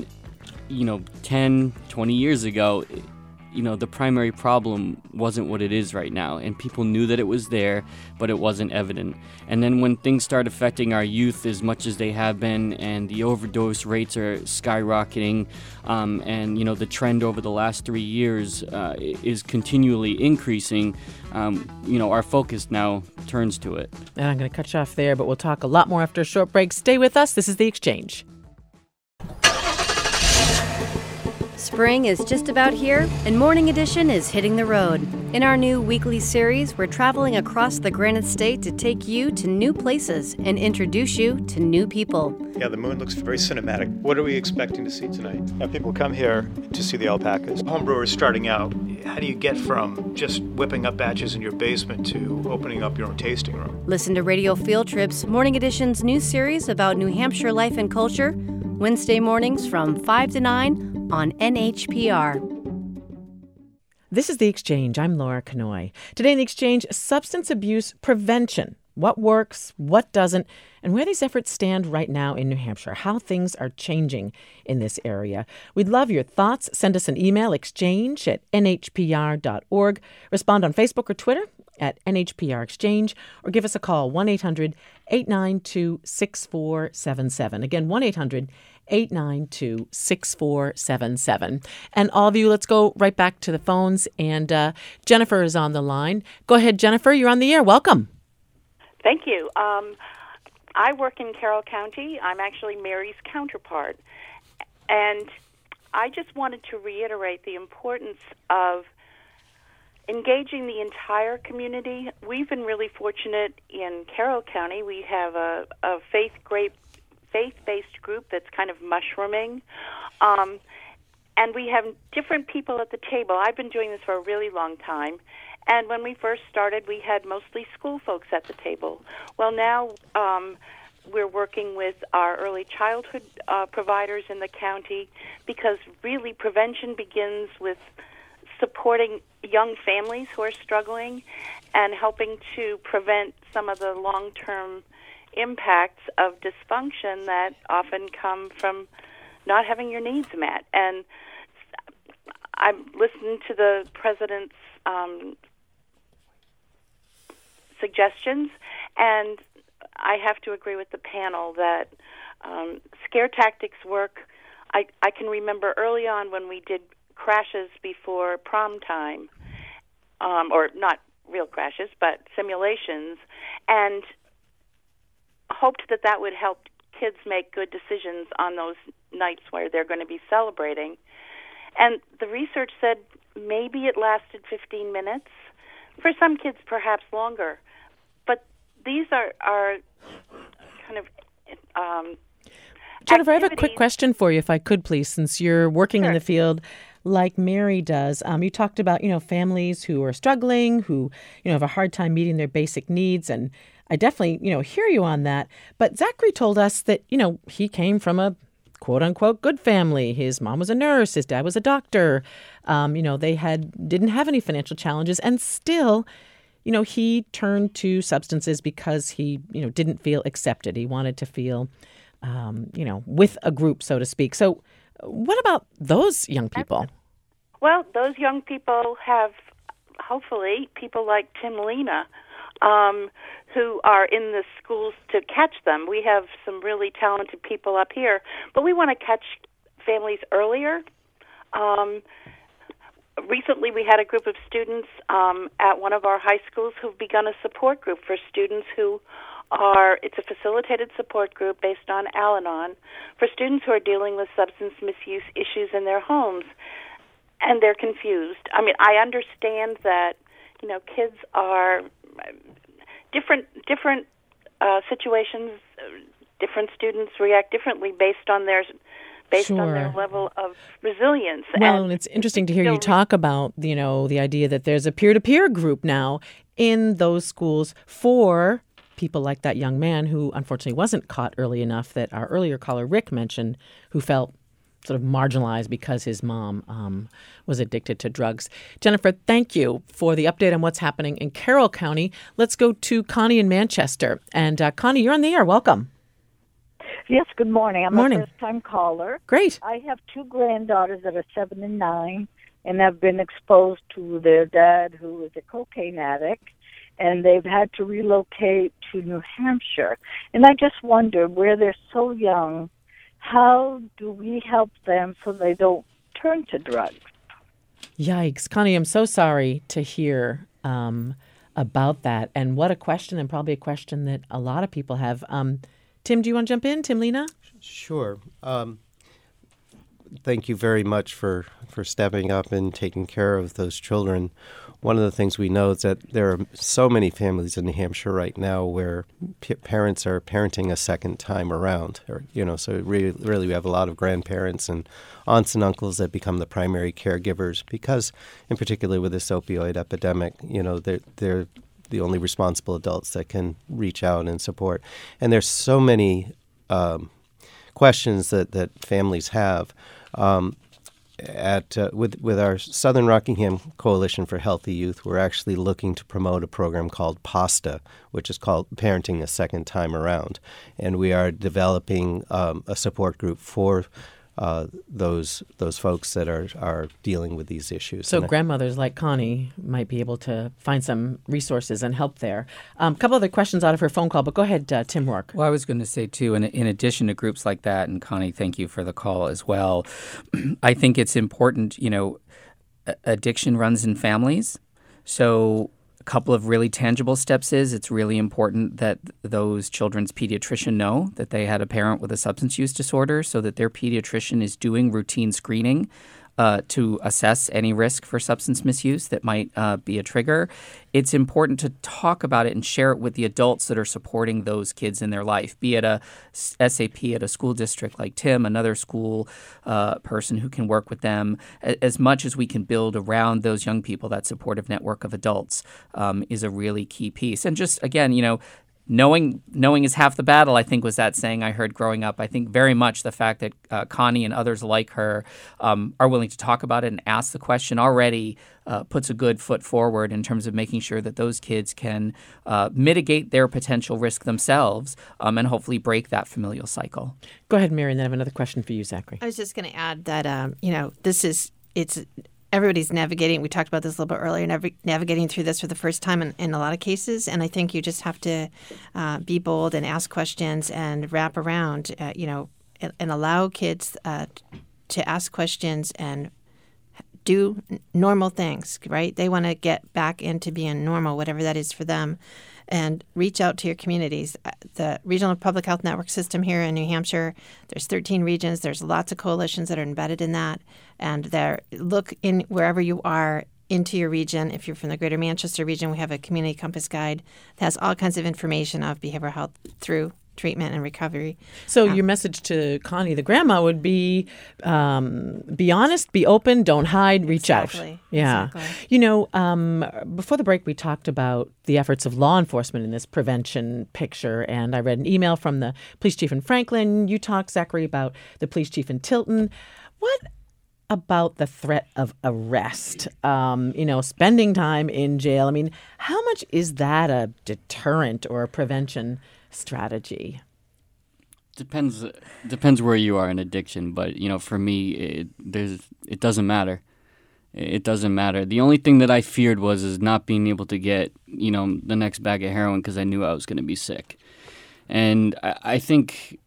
10, 20 years ago, the primary problem wasn't what it is right now. And people knew that it was there, but it wasn't evident. And then when things start affecting our youth as much as they have been, and the overdose rates are skyrocketing, and, the trend over the last 3 years is continually increasing, our focus now turns to it. And I'm going to cut you off there, but we'll talk a lot more after a short break. Stay with us. This is The Exchange. Spring is just about here, and Morning Edition is hitting the road. In our new weekly series, we're traveling across the Granite State to take you to new places and introduce you to new people. Yeah, the moon looks very cinematic. What are we expecting to see tonight? Now, people come here to see the alpacas. Homebrewers starting out, how do you get from just whipping up batches in your basement to opening up your own tasting room? Listen to Radio Field Trips, Morning Edition's new series about New Hampshire life and culture, Wednesday mornings from 5 to 9 on NHPR. This is The Exchange. I'm Laura Kanoy. Today in The Exchange, substance abuse prevention. What works, what doesn't, and where these efforts stand right now in New Hampshire, how things are changing in this area. We'd love your thoughts. Send us an email, exchange@nhpr.org. Respond on Facebook or Twitter at NHPR Exchange, or give us a call, 1-800-892-6477. Again, 1-800 892-6477. And all of you, let's go right back to the phones. And Jennifer is on the line. Go ahead, Jennifer. You're on the air. Welcome. Thank you. I work in Carroll County. I'm actually Mary's counterpart. And I just wanted to reiterate the importance of engaging the entire community. We've been really fortunate in Carroll County. We have a faith-based group that's kind of mushrooming. And we have different people at the table. I've been doing this for a really long time. And when we first started, we had mostly school folks at the table. Well, now we're working with our early childhood providers in the county, because really prevention begins with supporting young families who are struggling and helping to prevent some of the long-term impacts of dysfunction that often come from not having your needs met. And I've listened to the president's suggestions, and I have to agree with the panel that scare tactics work. I can remember early on when we did crashes before prom time, or not real crashes, but simulations, and hoped that that would help kids make good decisions on those nights where they're going to be celebrating. And the research said maybe it lasted 15 minutes. For some kids, perhaps longer. But these are kind of Jennifer, I have a quick question for you, if I could, please, since you're working in the field like Mary does. You talked about, families who are struggling, who, have a hard time meeting their basic needs. And I definitely, hear you on that. But Zachary told us that, he came from a quote unquote good family. His mom was a nurse. His dad was a doctor. They didn't have any financial challenges. And still, he turned to substances because he, didn't feel accepted. He wanted to feel, with a group, so to speak. So what about those young people? Well, those young people have, hopefully, people like Tim Lena, who are in the schools to catch them. We have some really talented people up here, but we want to catch families earlier. Recently, we had a group of students at one of our high schools who've begun a support group for students who it's a facilitated support group based on Al-Anon for students who are dealing with substance misuse issues in their homes, and they're confused. I mean, I understand that, kids are different situations, different students react differently based on their level of resilience. Well, and it's interesting to hear you talk about, the idea that there's a peer-to-peer group now in those schools for people like that young man who unfortunately wasn't caught early enough, that our earlier caller, Rick, mentioned, who felt sort of marginalized because his mom was addicted to drugs. Jennifer, thank you for the update on what's happening in Carroll County. Let's go to Connie in Manchester. And Connie, you're on the air. Welcome. Yes, good morning. I'm Morning. a first-time caller. Great. I have two granddaughters that are 7 and 9 and have been exposed to their dad, who is a cocaine addict, and they've had to relocate to New Hampshire. And I just wonder, where they're so young, how do we help them so they don't turn to drugs? Yikes. Connie, I'm so sorry to hear about that. And what a question, and probably a question that a lot of people have. Tim, do you want to jump in? Tim Lena? Sure. Thank you very much for stepping up and taking care of those children. One of the things we know is that there are so many families in New Hampshire right now where parents are parenting a second time around. So really we have a lot of grandparents and aunts and uncles that become the primary caregivers because, in particular with this opioid epidemic, they're the only responsible adults that can reach out and support. And there's so many questions that families have. With our Southern Rockingham Coalition for Healthy Youth, we're actually looking to promote a program called PASTA, which is called Parenting a Second Time Around. And we are developing a support group for those folks that are dealing with these issues. So grandmothers like Connie might be able to find some resources and help there. A couple other questions out of her phone call, but go ahead, Tim Rourke. Well, I was going to say, too, in addition to groups like that, and Connie, thank you for the call as well, I think it's important, addiction runs in families. So a couple of really tangible steps is it's really important that those children's pediatrician know that they had a parent with a substance use disorder so that their pediatrician is doing routine screening to assess any risk for substance misuse that might be a trigger. It's important to talk about it and share it with the adults that are supporting those kids in their life, be it a SAP at a school district like Tim, another school person who can work with them. As much as we can build around those young people, that supportive network of adults is a really key piece. And just, again, knowing is half the battle, I think, was that saying I heard growing up. I think very much the fact that Connie and others like her are willing to talk about it and ask the question already puts a good foot forward in terms of making sure that those kids can mitigate their potential risk themselves and hopefully break that familial cycle. Go ahead, Mary, and then I have another question for you, Zachary. I was just going to add that, it's everybody's navigating. We talked about this a little bit earlier, navigating through this for the first time in a lot of cases. And I think you just have to be bold and ask questions and wrap around, and allow kids to ask questions and do normal things, right? They want to get back into being normal, whatever that is for them. And reach out to your communities. The Regional Public Health Network system here in New Hampshire, there's 13 regions. There's lots of coalitions that are embedded in that. And look in wherever you are into your region. If you're from the Greater Manchester region, we have a Community Compass Guide that has all kinds of information of behavioral health through treatment and recovery. So your message to Connie, the grandma, would be honest, be open, don't hide, reach out. Yeah. Exactly. Before the break, we talked about the efforts of law enforcement in this prevention picture, and I read an email from the police chief in Franklin. You talked, Zachary, about the police chief in Tilton. What about the threat of arrest, spending time in jail? I mean, how much is that a deterrent or a prevention strategy? Depends where you are in addiction, but for me, it doesn't matter. It doesn't matter. The only thing that I feared is not being able to get the next bag of heroin because I knew I was going to be sick, and I think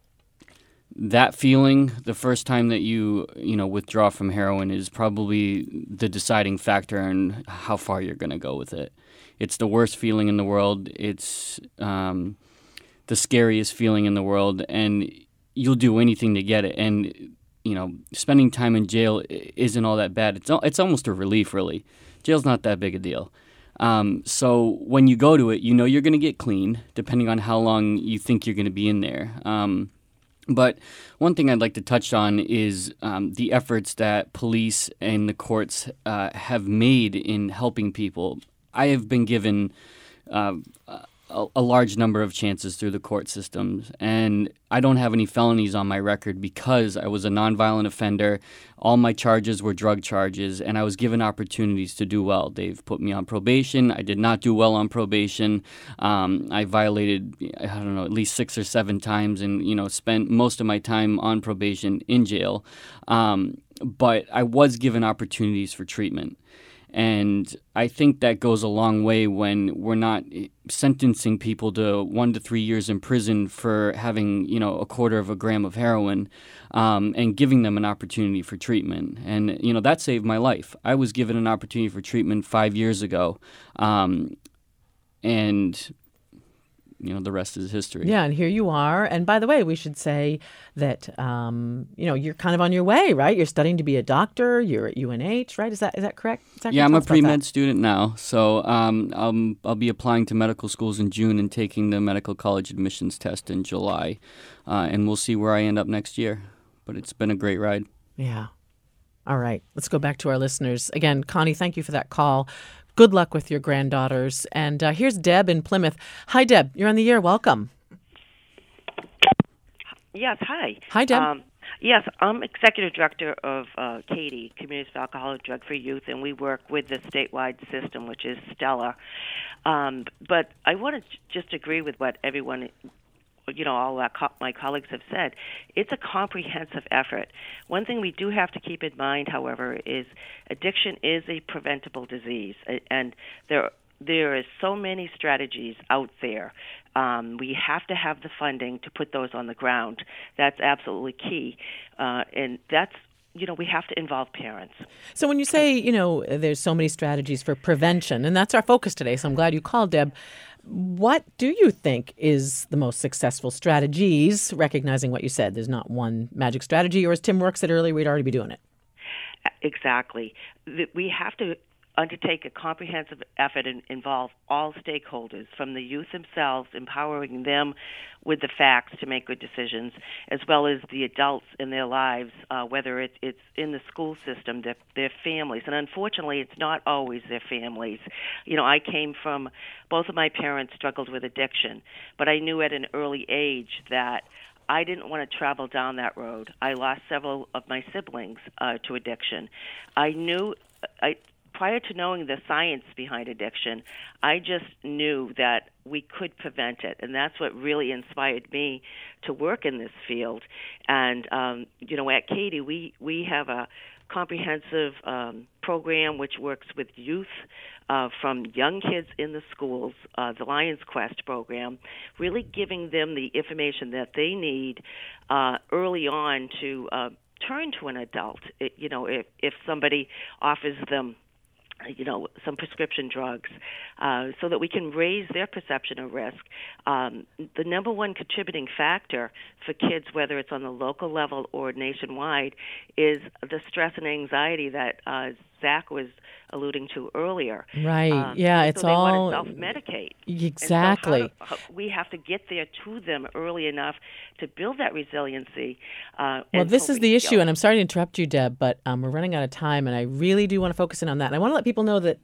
that feeling the first time that you withdraw from heroin is probably the deciding factor in how far you're going to go with it. It's the worst feeling in the world. It's the scariest feeling in the world, and you'll do anything to get it. And spending time in jail isn't all that bad. It's almost a relief, really. Jail's not that big a deal. So when you go to it, you're going to get clean, depending on how long you think you're going to be in there. But one thing I'd like to touch on is the efforts that police and the courts have made in helping people. I have been given a large number of chances through the court systems, and I don't have any felonies on my record because I was a nonviolent offender. All my charges were drug charges, and I was given opportunities to do well. They've put me on probation. I did not do well on probation. I violated, at least 6 or 7 times, and spent most of my time on probation in jail. But I was given opportunities for treatment. And I think that goes a long way when we're not sentencing people to 1 to 3 years in prison for having, a quarter of a gram of heroin, and giving them an opportunity for treatment. And, that saved my life. I was given an opportunity for treatment 5 years ago. And the rest is history. Yeah, and here you are. And by the way, we should say that, you're kind of on your way, right? You're studying to be a doctor. You're at UNH, right? Is that correct? Yeah, I'm a pre-med student now. So I'll be applying to medical schools in June and taking the medical college admissions test in July. And we'll see where I end up next year. But it's been a great ride. Yeah. All right. Let's go back to our listeners. Again, Connie, thank you for that call. Good luck with your granddaughters. And here's Deb in Plymouth. Hi, Deb. You're on the air. Welcome. Yes, hi. Hi, Deb. Yes, I'm executive director of CATIE, Communities for Alcohol and Drug Free Youth, and we work with the statewide system, which is stellar. But I want to just agree with what everyone all my colleagues have said, it's a comprehensive effort. One thing we do have to keep in mind, however, is addiction is a preventable disease, and there is so many strategies out there. We have to have the funding to put those on the ground. That's absolutely key, and that's we have to involve parents. So when you say, there's so many strategies for prevention, and that's our focus today, so I'm glad you called, Deb. What do you think is the most successful strategies, recognizing what you said? There's not one magic strategy, or as Tim Rourke said earlier, we'd already be doing it. Exactly. We have to undertake a comprehensive effort and involve all stakeholders, from the youth themselves, empowering them with the facts to make good decisions, as well as the adults in their lives, whether it's in the school system, their families. And unfortunately, it's not always their families. I came from, both of my parents struggled with addiction, but I knew at an early age that I didn't want to travel down that road. I lost several of my siblings to addiction. Prior to knowing the science behind addiction, I just knew that we could prevent it, and that's what really inspired me to work in this field. And at Katie, we have a comprehensive program which works with youth from young kids in the schools, the Lions Quest program, really giving them the information that they need early on to turn to an adult. If somebody offers them some prescription drugs, so that we can raise their perception of risk. The number one contributing factor for kids, whether it's on the local level or nationwide, is the stress and anxiety that Zach was alluding to earlier. Right. So they want to self-medicate. Exactly. So we have to get there to them early enough to build that resiliency. Well, this is the issue, and I'm sorry to interrupt you, Deb, but we're running out of time, and I really do want to focus in on that. And I want to let people know that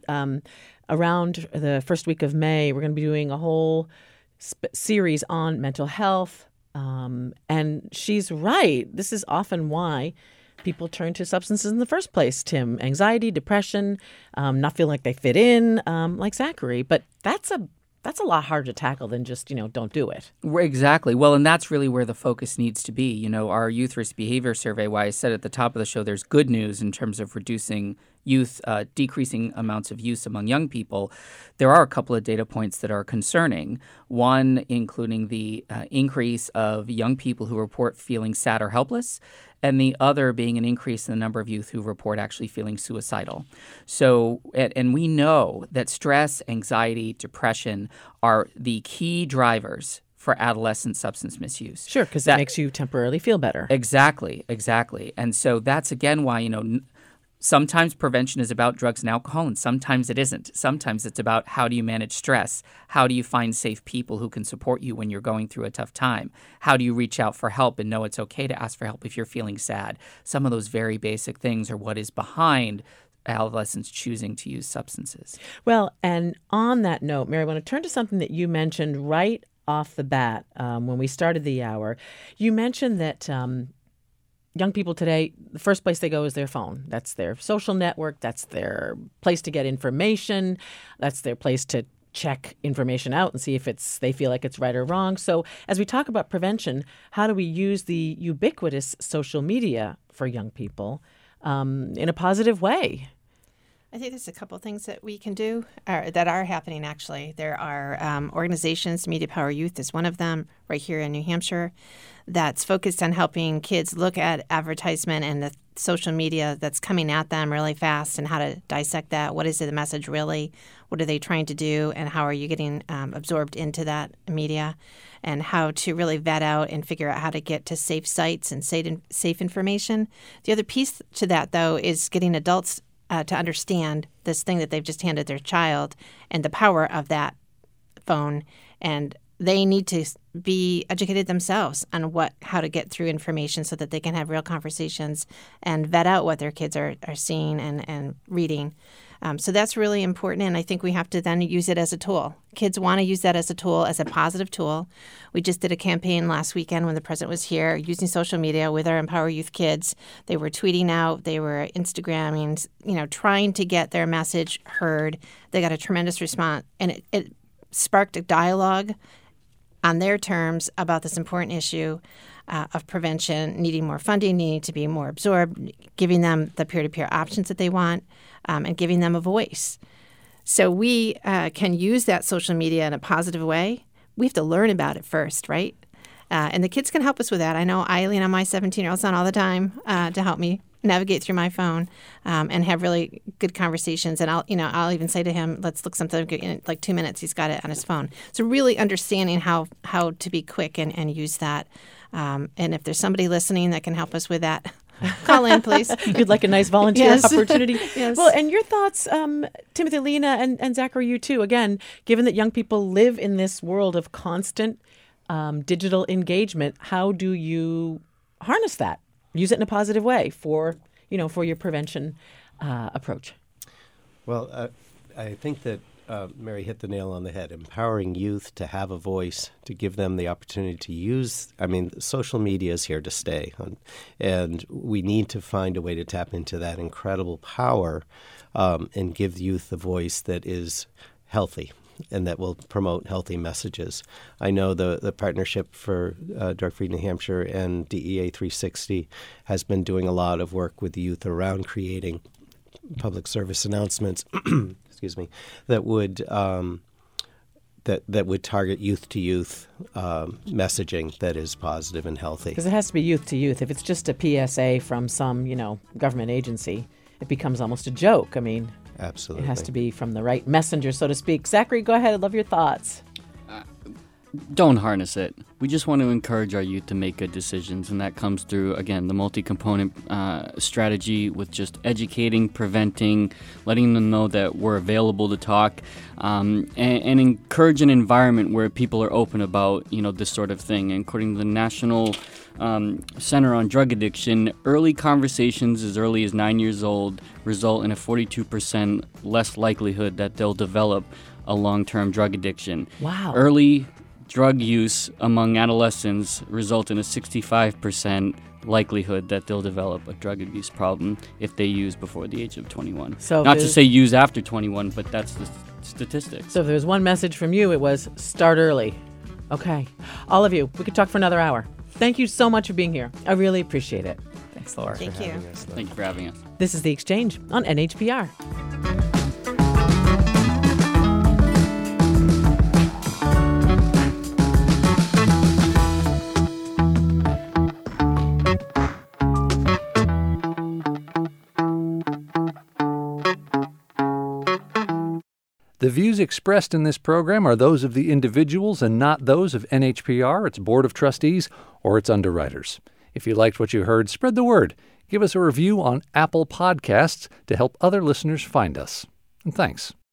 around the first week of May, we're going to be doing a whole series on mental health. And she's right. This is often why people turn to substances in the first place, Tim. Anxiety, depression, not feeling like they fit in, like Zachary. But that's a lot harder to tackle than just, don't do it. Exactly. Well, and that's really where the focus needs to be. Our youth risk behavior survey, why I said at the top of the show, there's good news in terms of reducing decreasing amounts of use among young people. There are a couple of data points that are concerning. One, including the increase of young people who report feeling sad or helpless, and the other being an increase in the number of youth who report actually feeling suicidal. So, and we know that stress, anxiety, depression are the key drivers for adolescent substance misuse. Sure, because it makes you temporarily feel better. Exactly. And so that's, again, why, sometimes prevention is about drugs and alcohol, and sometimes it isn't. Sometimes it's about how do you manage stress? How do you find safe people who can support you when you're going through a tough time? How do you reach out for help and know it's okay to ask for help if you're feeling sad? Some of those very basic things are what is behind adolescents choosing to use substances. Well, and on that note, Mary, I want to turn to something that you mentioned right off the bat when we started the hour. You mentioned that young people today, the first place they go is their phone. That's their social network. That's their place to get information. That's their place to check information out and see if they feel like it's right or wrong. So as we talk about prevention, how do we use the ubiquitous social media for young people in a positive way? I think there's a couple of things that we can do that are happening, actually. There are organizations, Media Power Youth is one of them, right here in New Hampshire, that's focused on helping kids look at advertisement and the social media that's coming at them really fast and how to dissect that. What is the message really? What are they trying to do? And how are you getting absorbed into that media? And how to really vet out and figure out how to get to safe sites and safe information. The other piece to that, though, is getting adults to understand this thing that they've just handed their child and the power of that phone. And they need to be educated themselves on how to get through information so that they can have real conversations and vet out what their kids are seeing and reading. So that's really important, and I think we have to then use it as a tool. Kids want to use that as a tool, as a positive tool. We just did a campaign last weekend when the president was here using social media with our Empower Youth kids. They were tweeting out, they were Instagramming, trying to get their message heard. They got a tremendous response, and it sparked a dialogue on their terms about this important issue of prevention, needing more funding, needing to be more absorbed, giving them the peer-to-peer options that they want, and giving them a voice. So we can use that social media in a positive way. We have to learn about it first, right? And the kids can help us with that. I know I lean on my 17-year-old son all the time to help me navigate through my phone and have really good conversations. And I'll even say to him, let's look something in like 2 minutes. He's got it on his phone. So really understanding how to be quick and use that. And if there's somebody listening that can help us with that, call in, please. You'd like a nice volunteer opportunity? Yes. Well, and your thoughts, Timothy, Lena, and Zachary, you too. Again, given that young people live in this world of constant digital engagement, how do you harness that? Use it in a positive way for your prevention approach. Well, I think that Mary hit the nail on the head. Empowering youth to have a voice, to give them the opportunity to use. I mean, social media is here to stay, and we need to find a way to tap into that incredible power and give youth a voice that is healthy and that will promote healthy messages. I know the partnership for Drug-Free New Hampshire and DEA 360 has been doing a lot of work with the youth around creating public service announcements excuse me, that would that would target youth to youth messaging that is positive and healthy. Because it has to be youth to youth. If it's just a PSA from some government agency, it becomes almost a joke. I mean, absolutely, it has to be from the right messenger, so to speak. Zachary, go ahead. I'd love your thoughts. Don't harness it. We just want to encourage our youth to make good decisions, and that comes through, again, the multi-component strategy with just educating, preventing, letting them know that we're available to talk, and encourage an environment where people are open about, this sort of thing. And according to the National Center on Drug Addiction, early conversations as early as 9 years old result in a 42% less likelihood that they'll develop a long-term drug addiction. Wow. Early drug use among adolescents result in a 65% likelihood that they'll develop a drug abuse problem if they use before the age of 21. So not to say use after 21, but that's the statistics. So if there's one message from you, it was start early. Okay. All of you, we could talk for another hour. Thank you so much for being here. I really appreciate it. Thanks, Laura. Thank you. Thank you for having us. This is The Exchange on NHPR. The views expressed in this program are those of the individuals and not those of NHPR, its Board of Trustees, or its underwriters. If you liked what you heard, spread the word. Give us a review on Apple Podcasts to help other listeners find us. And thanks.